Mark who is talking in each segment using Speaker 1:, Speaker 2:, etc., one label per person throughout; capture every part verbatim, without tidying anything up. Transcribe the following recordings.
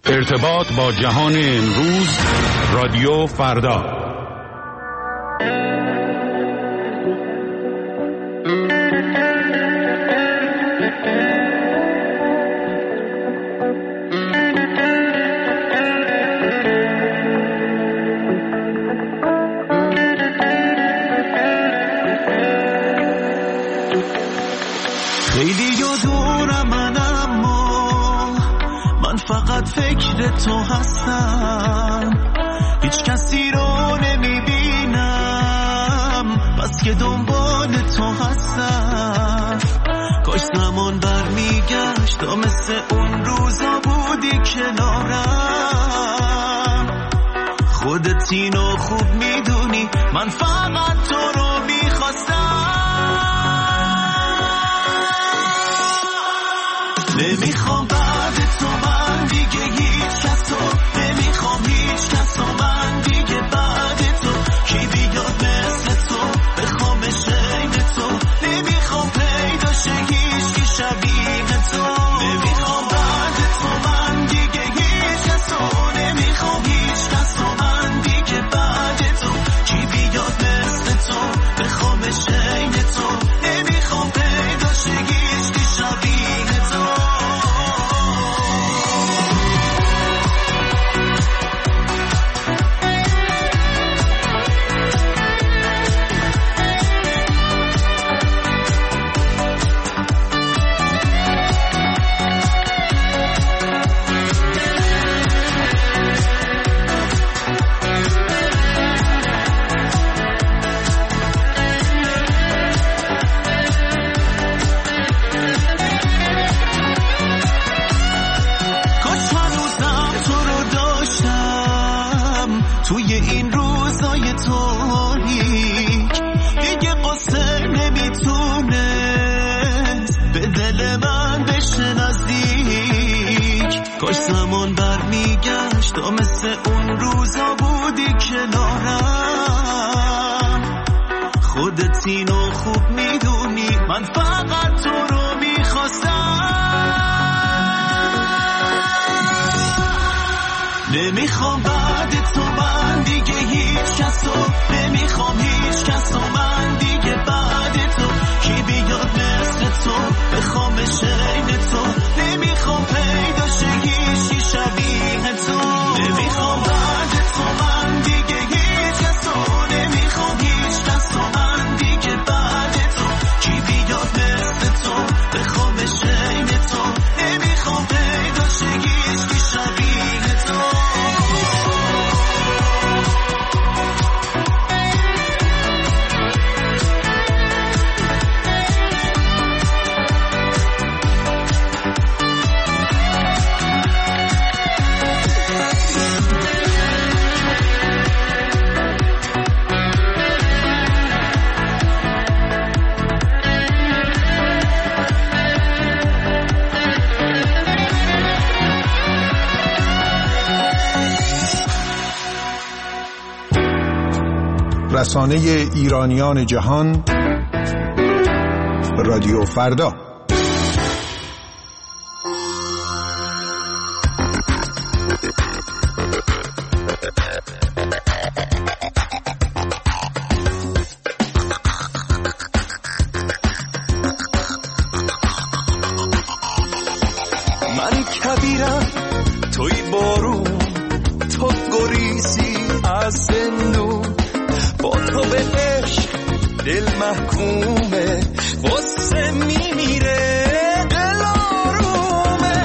Speaker 1: ارتباط با جهان امروز، رادیو فردا.
Speaker 2: فکر تو هستم، هیچ کسی رو نمیبینم بس که دنبال تو هستم. کاش زمان برمیگشت و مثل اون روزا بودی کنارم. خودت اینو خوب میدونی، من فقط تو رو میخواستم. نمیخوام بعد تو من دیگه هیچ کس رو، نمیخوام هیچ کس رو من دیگه بعد تو. کی بیاد مثل تو بخوام شین تو، نمیخوام پیدا شه هیچ کی شبیه تو. نمیخوام بعد تو من دیگه هیچ کس رو، نمیخوام هیچ کس رو من دیگه بعد تو. کی بیاد مثل تو بخوام شین تو، نمیخوام پیدا شه هیچ کی شبیه تو. توی این روزای تاریک دیگه قصه نمیتونست به دل من بشه نزدیک. کاش زمان برمیگشت و مثل اون روزا بودی کنارم. خودت اینو خوب میدونی، من فقط تو رو میخواستم. نمیخوام بعد تو من دیگه هیچ کس رو، نمیخوام هیچ کس رو من دیگه بعد تو. کی بیاد مثل تو بخوام شین تو، نمیخوام پیدا شه هیچ کی شبیه تو. نمیخوام بعد تو من دیگه هیچ کس رو، نمیخوام هیچ کس رو من دیگه بعد تو. کی بیاد مثل تو بخوام شین تو، نمیخوام پیدا شه هیچ کی شبیه تو.
Speaker 3: رسانه ایرانیان جهان، رادیو فردا.
Speaker 2: من کبیرم توی بارون، تو گریزی از زندون. با تو به عشق دل محکومه، غصه میمیره دل آرومه.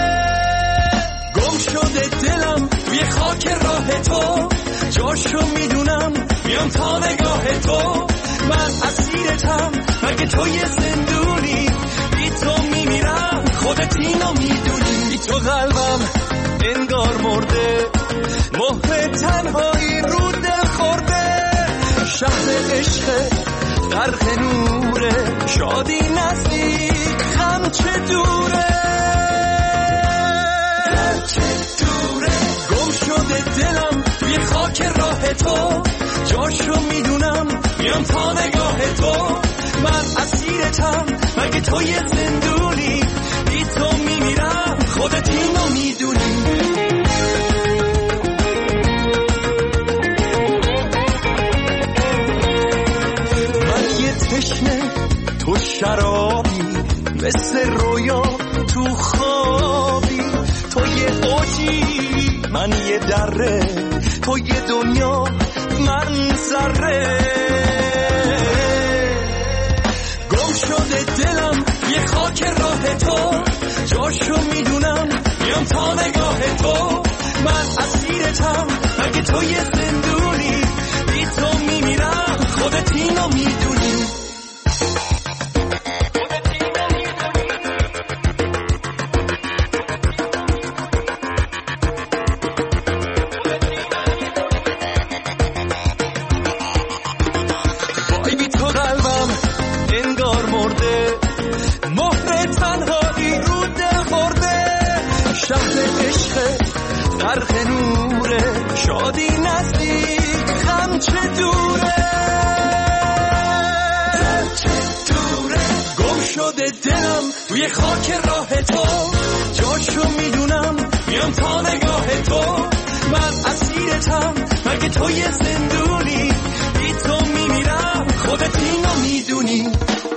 Speaker 2: گم شده دلم توی خاک راه تو، جاشو میدونم میام تا نگاه تو. من اسیرتم مگه تو یه زندونی، بی تو میمیرم خودت اینو میدونی. بی تو قلبم انگار مرده، مهر تنهایی رو دل خورده. شهر عشق غرق نوره، شادی نزدیک غم چه دوره. چه دوره گم شده دلم توی خاک راه تو، جاشو میدونم میام تا نگاه تو. من اسیرتم مگه تو یه زندونی، بی تو میمیرم خودت اینو میدونی. تشنه تو شرابی، مثل رویا تو خوابی. تو یه اوجی من یه دره، تو یه دنیا من ذره. گم شده دلم یه خاک راه تو، جاشو میدونم میام تا نگاه تو. من اسیرتم مگه تو یه زندونی، بی تو میمیرم خودت اینو میدونی. وای بی تو قلبم انگار مرده، مهر تنهایی رو دل خورده. شهر عشق غرق نوره، شادی نزدیک غم چه دوره، چه دوره. گم شده دلم توی خاک راه تو، جاشو میدونم میام تا نگاه تو. من اسیرتم مگه تو یه زندونی، بی تو میمیرم خودت اینو میدونی.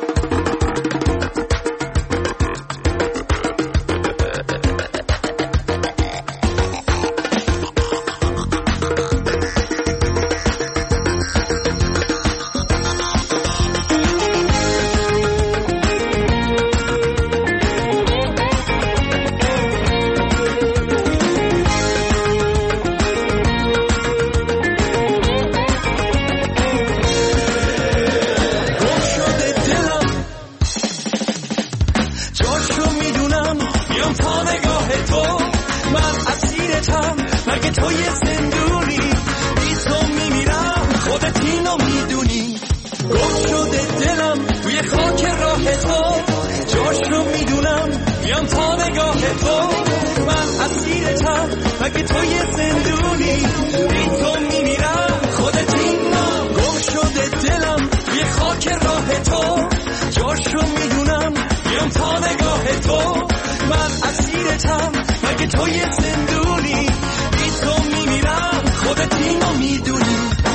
Speaker 2: مگه تو یه زندونی، بی تو میمیرم خودت اینو. گم شده دلم یه خاک راه تو، جاشو میدونم میام تا نگاه تو. من اسیرتم مگه تو یه زندونی، بی تو میمیرم خودت اینو میدونی.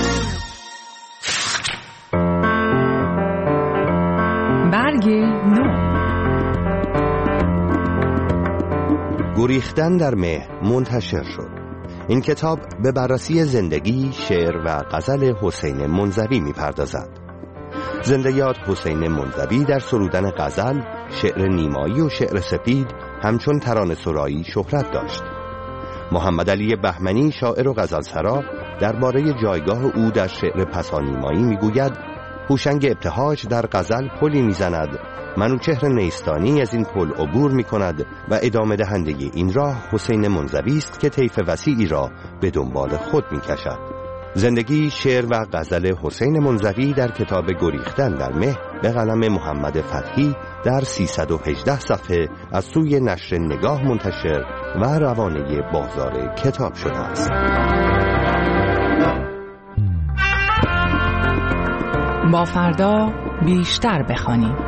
Speaker 4: برگ نو.
Speaker 5: گریختن در مه منتشر شد. این کتاب به بررسی زندگی، شعر و غزل حسین منزوی می‌پردازد. زندگیات حسین منزوی در سرودن غزل، شعر نیمایی و شعر سپید همچون ترانه سرایی شهرت داشت. محمد علی بهمنی شاعر و غزلسرا درباره جایگاه او در شعر پسانیمایی میگوید: هوشنگ ابتهاج در غزل پلی میزند، منوچهر نیستانی از این پل عبور میکند و ادامه دهنده این راه حسین منزوی است که طیف وسیعی را به دنبال خود میکشد. زندگی، شعر و غزل حسین منزوی در کتاب گریختن در مه به قلم محمد فتحی در سیصد و هجده صفحه از سوی نشر نگاه منتشر و روانه بازار کتاب شده است.
Speaker 4: با فردا بیشتر بخوانیم.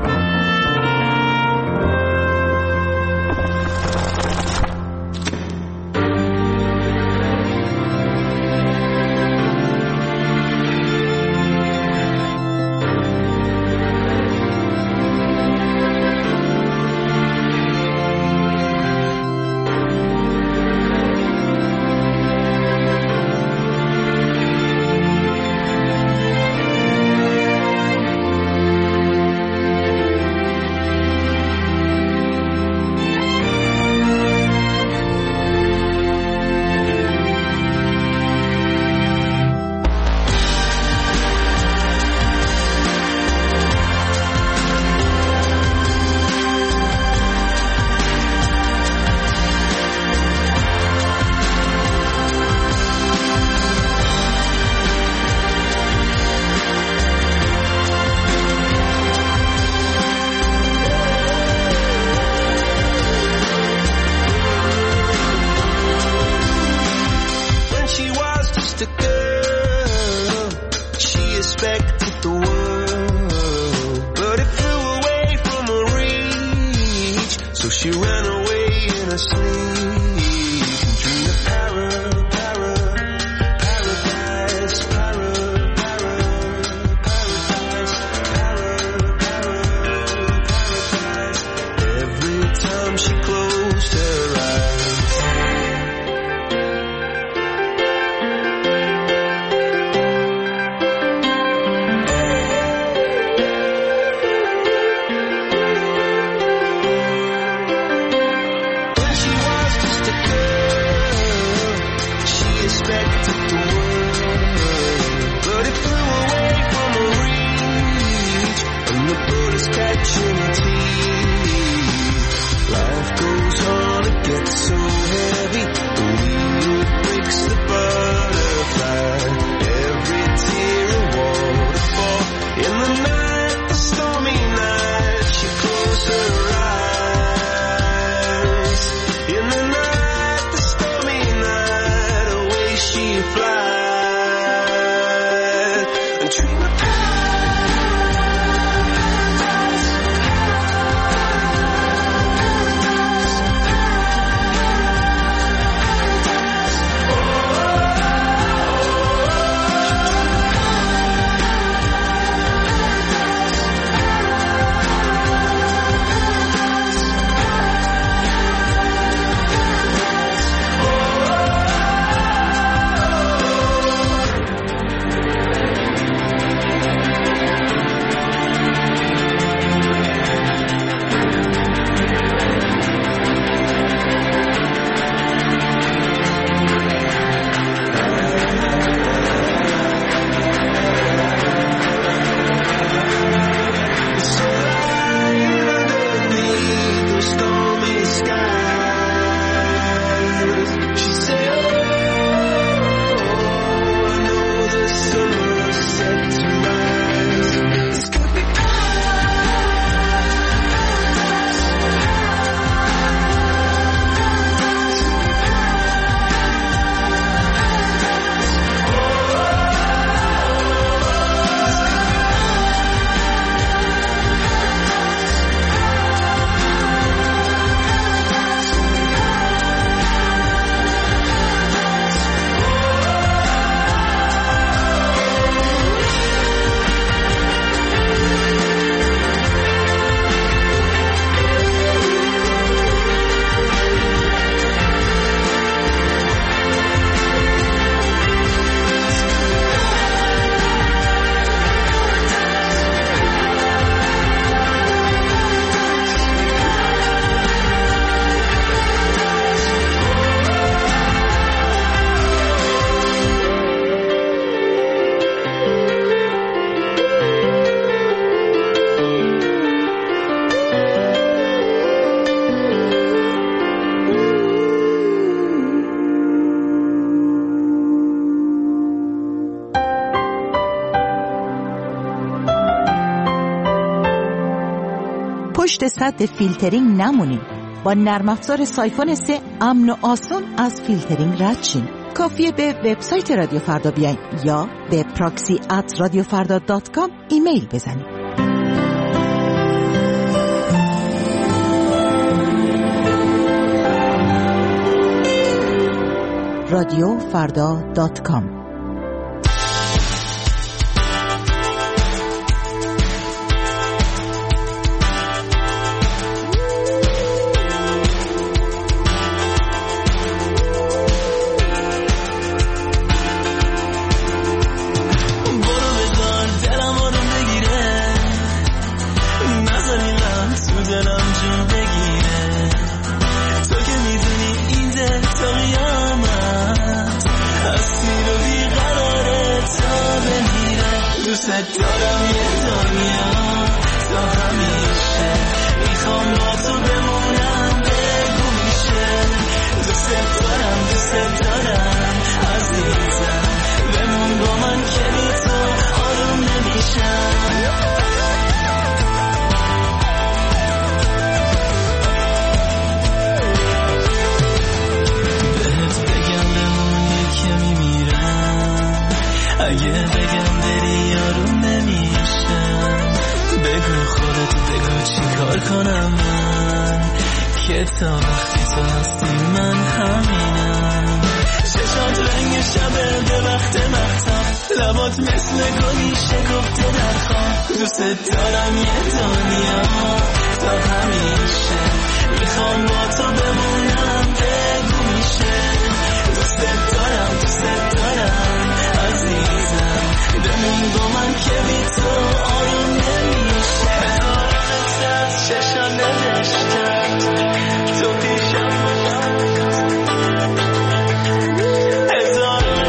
Speaker 2: affected the world, but it flew away from her reach, and the bullets catching its teeth. Life goes on, it gets so heavy, the wheel breaks the butterfly. Every tear a waterfall in the night, the stormy night. She closed her eyes in the night, the stormy night. Away she flies and dream of
Speaker 6: پشت سد فیلترینگ نمونین. با نرم افزار سایفون سه امن و آسون از فیلترینگ رد شین. کافیه به وبسایت رادیو فردا بیاین یا به پراکسی ات رادیو فردا دات کام ایمیل بزنید. رادیو فردا دات کام.
Speaker 2: دارم یه دنیا تا همیشه، میخوام با تو بمونم، بگو میشه. دوست دارم دوست دارم عزیزم، بمون با من که بی تو آروم نمیشم. بهت بگم بمونی که میمیرم، اگه بگم بری یارو نمیشم. بگو خودت بگو چی کار کنم من، که تا وقتی تو هستی من همینم. چشات رنگ شبه به وقت مختم، لبات مثل گلی شکفته در خواب. دوست دارم یه دنیا تا همیشه، میخوام با تو بمونم، بگو میشه. دوست دارم دوست دارم عزیزم، بمون با من که بی تو آروم نمیشه. هزارانت از چشم نوشتم، تو پیشم هزارانت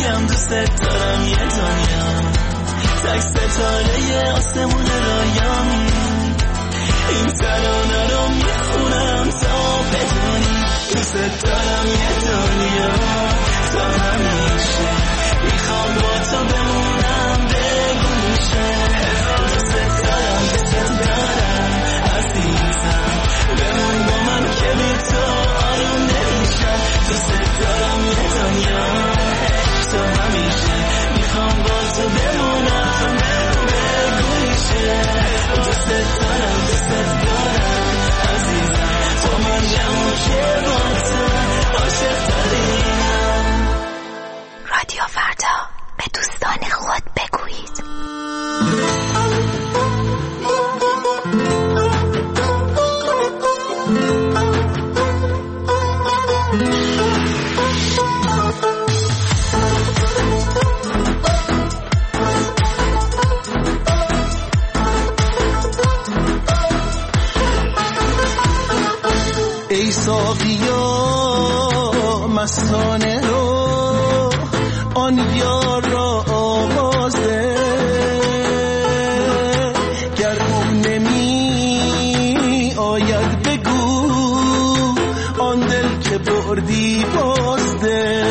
Speaker 2: بگم دوست دارم یه دنیا تک ستاره آسمون رایان این ترانه رو میخونم تا بدونی دوست دارم یه دنیا تا همیشه میخوام با تو بمونم بگو میشه دوست دارم دوست دارم عزیزم بمون با من که بی تو آروم نمیشم دوست دارم یه دنیا تا همیشه میخوام با تو بمونم بگو میشه دوست دارم دوست دارم عزیزم تو من جمع که با تو عاشق داریم.
Speaker 6: رادیو فردا به دوستان خود بگویید.
Speaker 2: ای ساقیا مستانه رو آن یار را آوازه گر اون نمی آید بگو آن دل که بردی بازده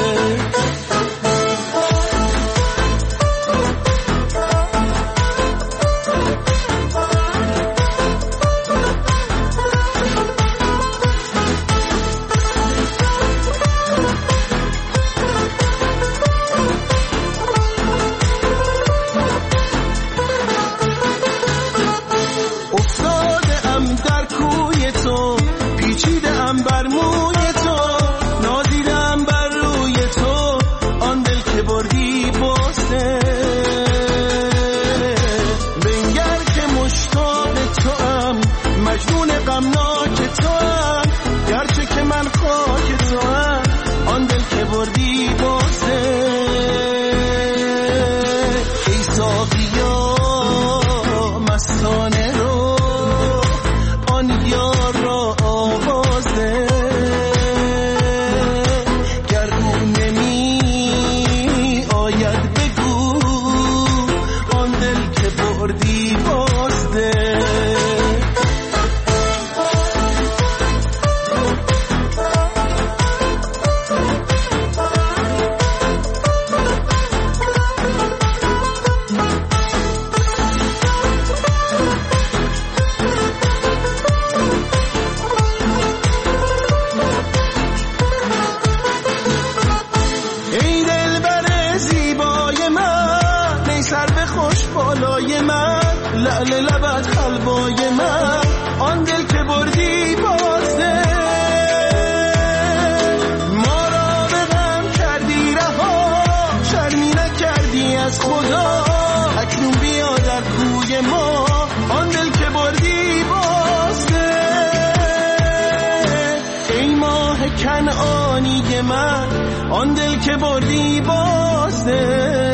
Speaker 2: آن دل که بردی بازده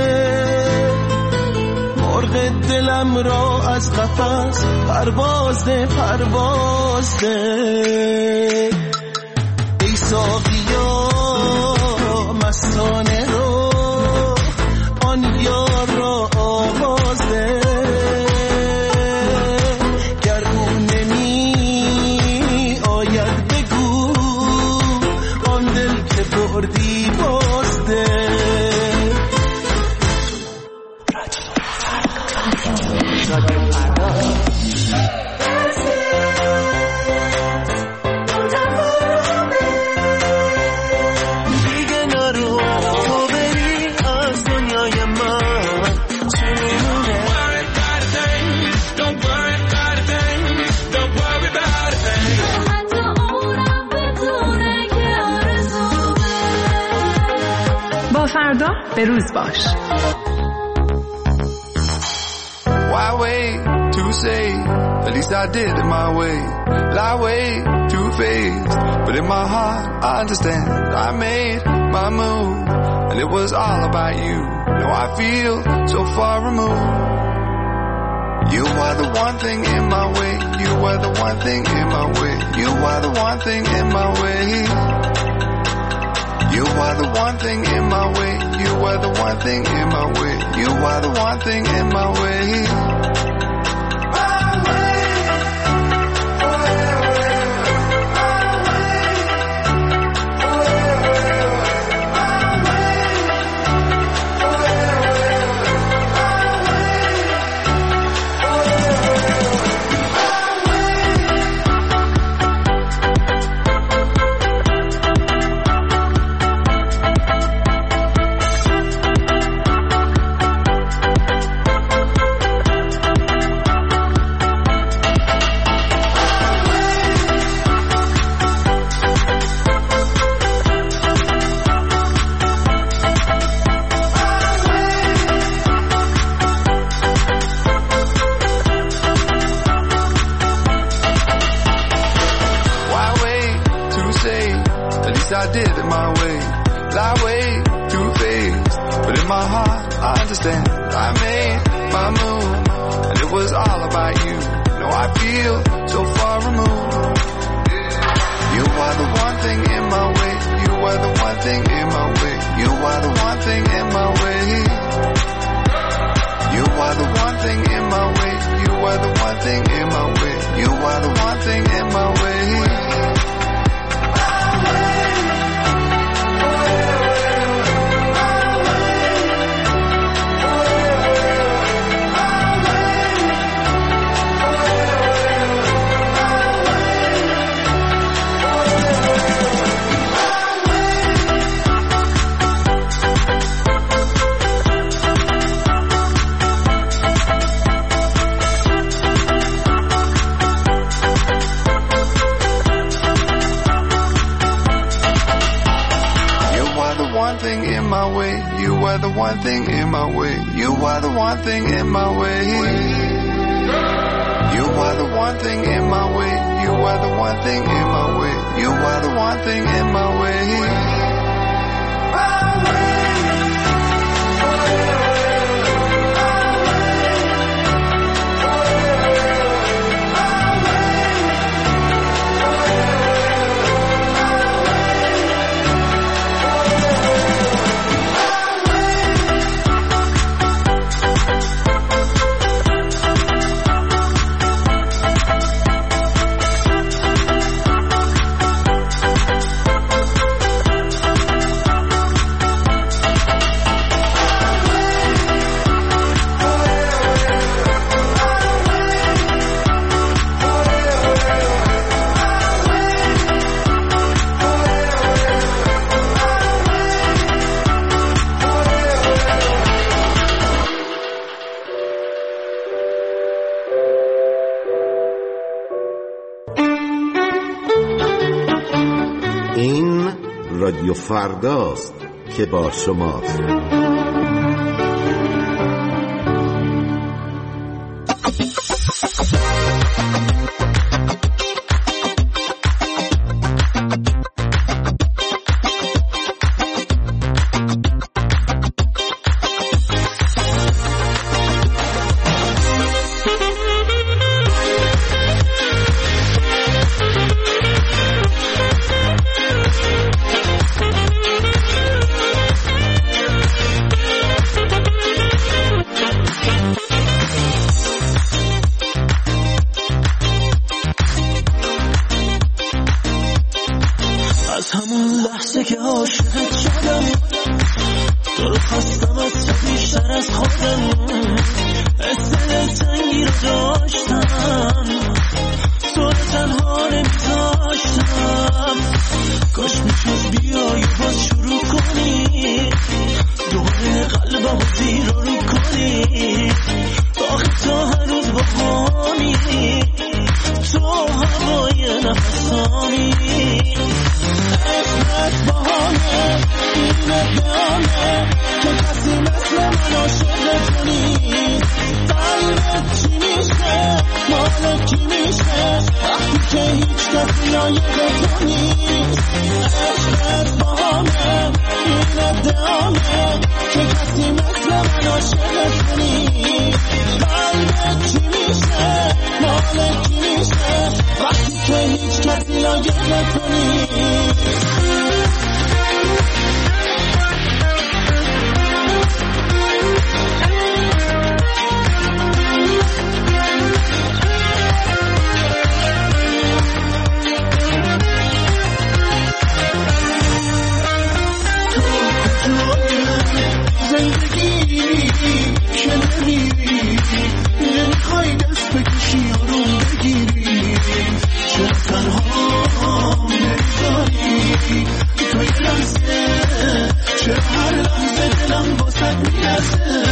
Speaker 2: مرغ دلم را از قفس پروازده پروازده ای ساقیا مستانه رو آن یار را آوازده گر اون نمی آید بگو آن دل که بردی بازده
Speaker 4: فردا به روز باش.
Speaker 7: Why wait to say? At least I did it my way. Lie way too faced, but in my heart I understand. I made my move, and it was all about you. Now I feel so far removed. You are the one thing in my way. You are the one thing in my way. You are the one thing in my way. You are the one thing in my way. You were the one thing in my way. You were the one thing in my way. I did it my way. Lie way too faced, but in my heart I understand. I made my move, and it was all about you. No, I feel so far removed. You are the one thing in my way. You are the one thing in my way. You are the one thing in my way. You are the one thing in my way. You are the one thing in my way. You are the one thing in my way. You were the one thing in my way. You were the one thing in my way. You were the one thing in my way. You were the one thing in my way. You were the one thing in my way.
Speaker 8: رادیو فرداست که با شماست.
Speaker 2: میرسه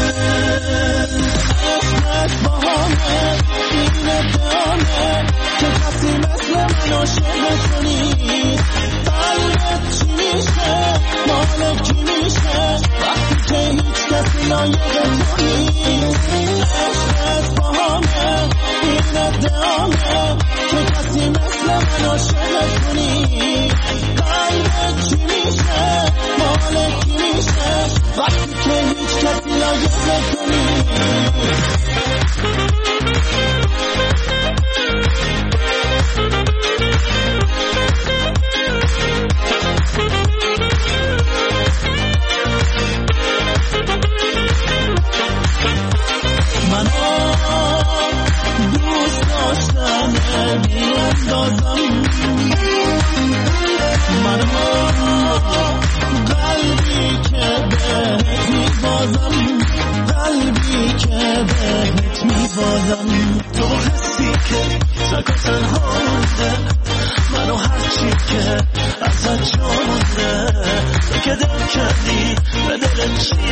Speaker 2: عشقت باهامه این ادعامه که کسی مثل من عاشقت کنی قلبت چی میشه مال کی میشه وقتی که هیچ کسی لایق تو نیست عشقت باهامه این ادعامه که کسی مثل من عاشقت کنی قلبت چی میشه مال کی میشه وقتی که هیچ کسی لایق تو نیست دوست داشتم میاندازم من قلبی که بهت میبازم قلبی که بهت میبازم تو حسی که تک و تنها مونده منو هرچی که ازت جا مونده تو که دل کردی به دل چی